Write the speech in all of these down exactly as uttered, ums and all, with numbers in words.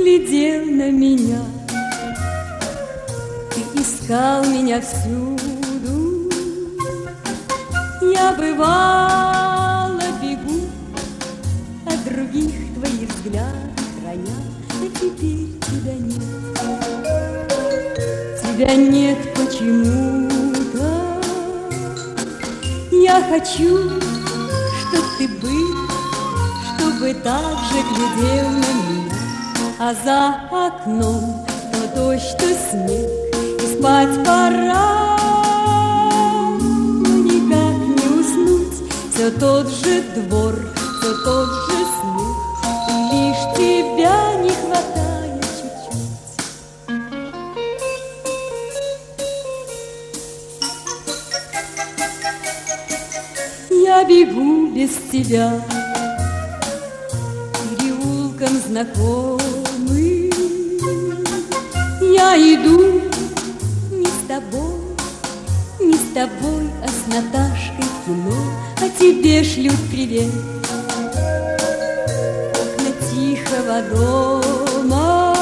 глядел на меня. Ты искал меня всюду. Я бывала бегу от других твоих взглядов, храня, а теперь тебя нет. Тебя нет почему-то. Я хочу, чтоб ты был, чтобы так же глядел на меня. А за окном то дождь, то снег, и спать пора. Но никак не уснуть, все тот же двор, все тот же смех, и лишь тебя не хватает чуть-чуть. Я бегу без тебя переулком знакомым. Я иду не с тобой, не с тобой, а с Наташкой в кино. А тебе шлют привет окна тихого дома.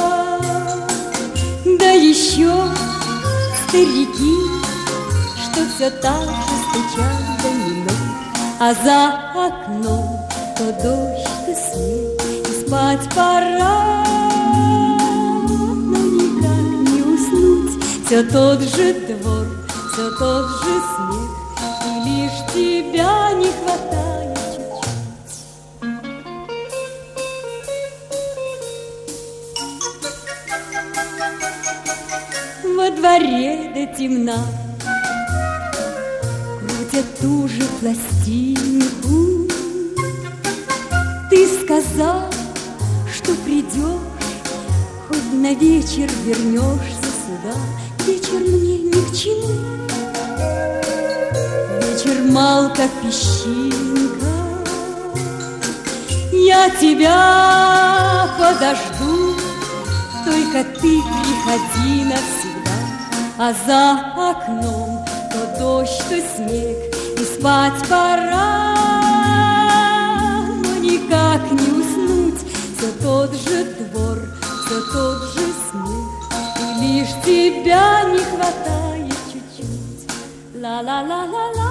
Да еще старики, что все так же стучат домино. А за окном то дождь, то снег, и спать пора. Но никак не уснуть, все тот же двор, все тот же смех, и лишь тебя не хватает чуть-чуть. Во дворе до темна крутят ту же пластинку. Ты сказал, что придешь, хоть на вечер вернешься сюда. Вечер мне ни к чему, вечер мал, как песчинка. Я тебя подожду, только ты приходи навсегда. А за окном то дождь, то снег, и спать пора. Но никак не уснуть, все тот же двор, все тот же смех, и лишь тебя не хватает чуть-чуть. Ла-ла-ла-ла-ла.